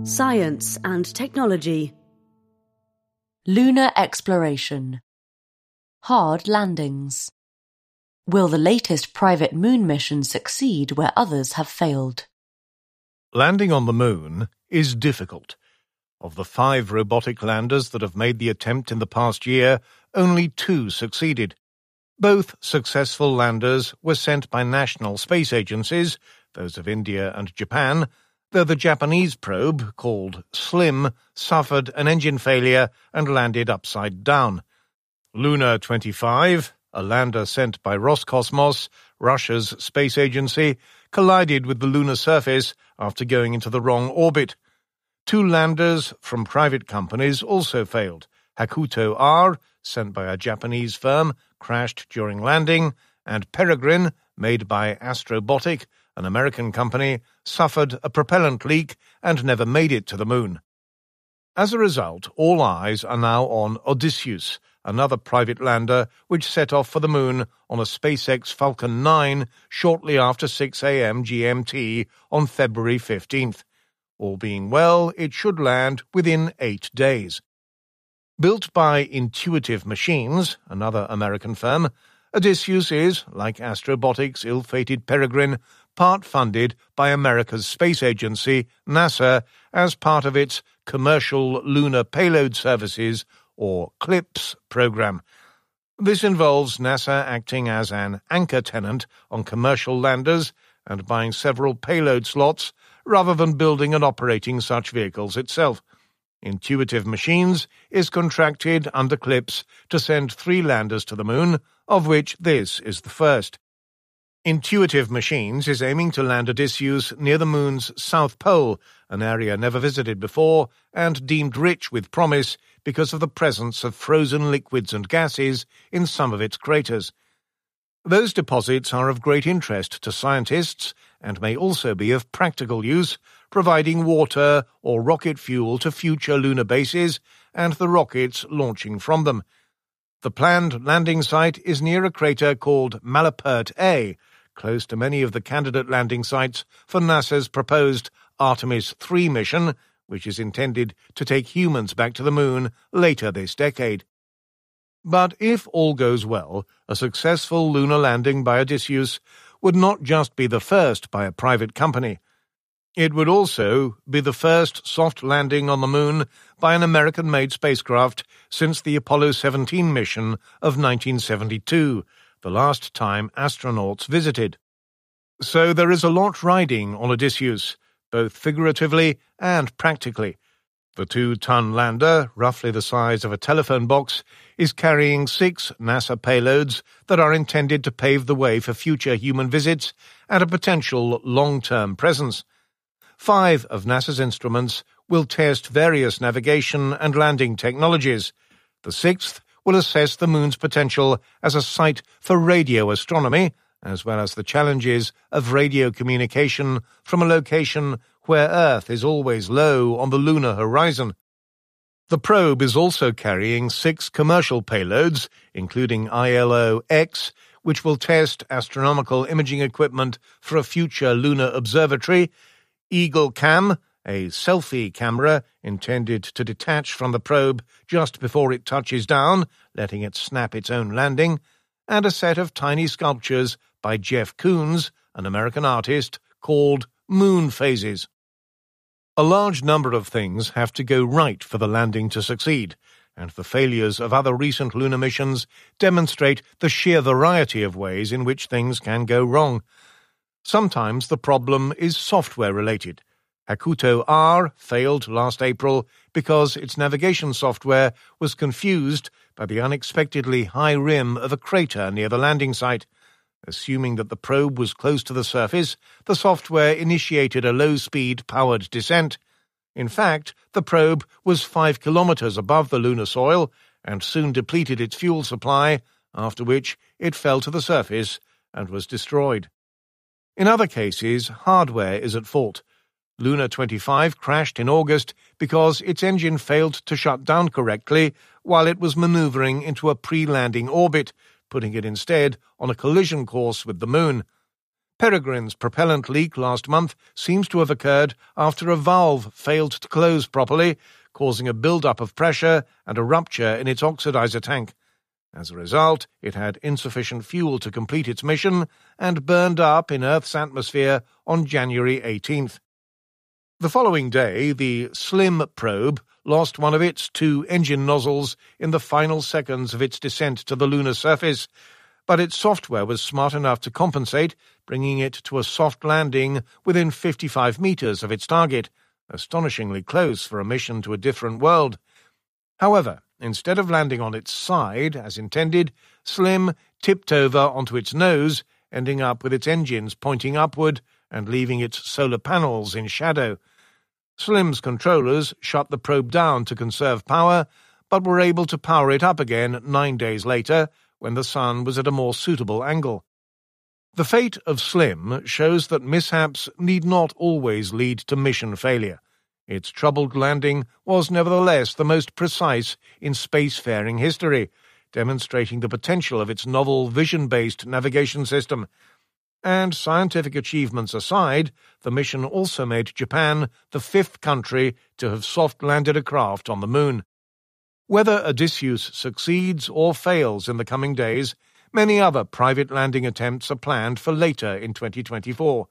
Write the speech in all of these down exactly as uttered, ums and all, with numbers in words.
Science and technology. Lunar exploration. Hard landings. Will the latest private moon mission succeed where others have failed? Landing on the moon is difficult. Of the five robotic landers that have made the attempt in the past year, only two succeeded. Both successful landers were sent by national space agencies, those of India and Japan, though the Japanese probe, called SLIM, suffered an engine failure and landed upside down. Luna twenty-five, a lander sent by Roscosmos, Russia's space agency, collided with the lunar surface after going into the wrong orbit. Two landers from private companies also failed. Hakuto R, sent by a Japanese firm, crashed during landing, and Peregrine, made by Astrobotic, an American company, suffered a propellant leak and never made it to the moon. As a result, all eyes are now on Odysseus, another private lander which set off for the moon on a SpaceX Falcon nine shortly after six a m G M T on February fifteenth. All being well, it should land within eight days. Built by Intuitive Machines, another American firm, Odysseus is, like Astrobotic's ill-fated Peregrine, part-funded by America's space agency, NASA, as part of its Commercial Lunar Payload Services, or CLIPS, program. This involves NASA acting as an anchor tenant on commercial landers and buying several payload slots rather than building and operating such vehicles itself. Intuitive Machines is contracted under CLIPS to send three landers to the moon, of which this is the first. Intuitive Machines is aiming to land Odysseus near the moon's south pole, an area never visited before and deemed rich with promise because of the presence of frozen liquids and gases in some of its craters. Those deposits are of great interest to scientists and may also be of practical use, providing water or rocket fuel to future lunar bases and the rockets launching from them. The planned landing site is near a crater called Malapert A, close to many of the candidate landing sites for NASA's proposed Artemis three mission, which is intended to take humans back to the moon later this decade. But if all goes well, a successful lunar landing by Odysseus would not just be the first by a private company. It would also be the first soft landing on the moon by an American-made spacecraft since the Apollo seventeen mission of nineteen seventy-two, the last time astronauts visited. So there is a lot riding on Odysseus, both figuratively and practically. The two-ton lander, roughly the size of a telephone box, is carrying six NASA payloads that are intended to pave the way for future human visits and a potential long-term presence. Five of NASA's instruments will test various navigation and landing technologies. The sixth will assess the moon's potential as a site for radio astronomy, as well as the challenges of radio communication from a location where Earth is always low on the lunar horizon. The probe is also carrying six commercial payloads, including I L O X, which will test astronomical imaging equipment for a future lunar observatory, EagleCam, a selfie camera intended to detach from the probe just before it touches down, letting it snap its own landing, and a set of tiny sculptures by Jeff Koons, an American artist, called Moon Phases. A large number of things have to go right for the landing to succeed, and the failures of other recent lunar missions demonstrate the sheer variety of ways in which things can go wrong. Sometimes the problem is software-related. Hakuto R failed last April because its navigation software was confused by the unexpectedly high rim of a crater near the landing site. Assuming that the probe was close to the surface, the software initiated a low-speed powered descent. In fact, the probe was five kilometers above the lunar soil and soon depleted its fuel supply, after which it fell to the surface and was destroyed. In other cases, hardware is at fault. Luna twenty-five crashed in August because its engine failed to shut down correctly while it was maneuvering into a pre-landing orbit, putting it instead on a collision course with the moon. Peregrine's propellant leak last month seems to have occurred after a valve failed to close properly, causing a build-up of pressure and a rupture in its oxidizer tank. As a result, it had insufficient fuel to complete its mission and burned up in Earth's atmosphere on January eighteenth. The following day, the SLIM probe lost one of its two engine nozzles in the final seconds of its descent to the lunar surface, but its software was smart enough to compensate, bringing it to a soft landing within fifty-five meters of its target, astonishingly close for a mission to a different world. However, instead of landing on its side, as intended, SLIM tipped over onto its nose, ending up with its engines pointing upward and leaving its solar panels in shadow. SLIM's controllers shut the probe down to conserve power, but were able to power it up again nine days later, when the sun was at a more suitable angle. The fate of SLIM shows that mishaps need not always lead to mission failure. Its troubled landing was nevertheless the most precise in spacefaring history, demonstrating the potential of its novel vision-based navigation system. And scientific achievements aside, the mission also made Japan the fifth country to have soft-landed a craft on the moon. Whether Odysseus succeeds or fails in the coming days, many other private landing attempts are planned for later in twenty twenty-four.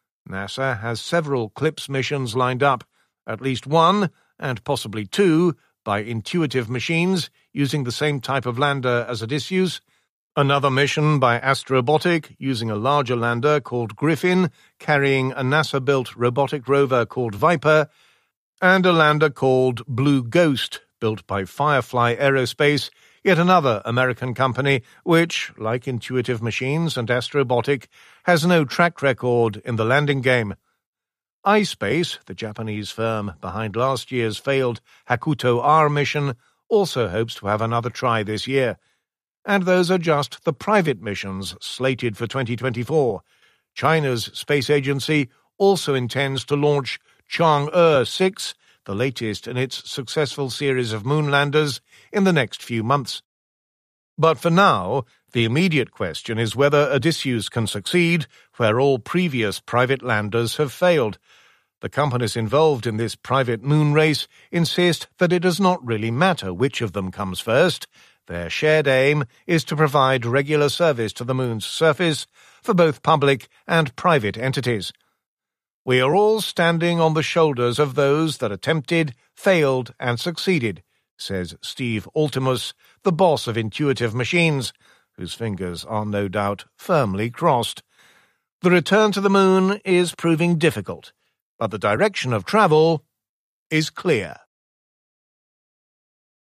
NASA has several CLIPS missions lined up, at least one, and possibly two, by Intuitive Machines, using the same type of lander as Odysseus, another mission by Astrobotic, using a larger lander called Griffin, carrying a NASA-built robotic rover called Viper, and a lander called Blue Ghost, built by Firefly Aerospace, yet another American company which, like Intuitive Machines and Astrobotic, has no track record in the landing game. iSpace, the Japanese firm behind last year's failed Hakuto R mission, also hopes to have another try this year. And those are just the private missions slated for twenty twenty-four. China's space agency also intends to launch Chang'e six, the latest in its successful series of moon landers, in the next few months. But for now, the immediate question is whether Odysseus can succeed where all previous private landers have failed. The companies involved in this private moon race insist that it does not really matter which of them comes first. Their shared aim is to provide regular service to the moon's surface for both public and private entities. We are all standing on the shoulders of those that attempted, failed, and succeeded, says Steve Altimus, the boss of Intuitive Machines, whose fingers are no doubt firmly crossed. The return to the moon is proving difficult, but the direction of travel is clear.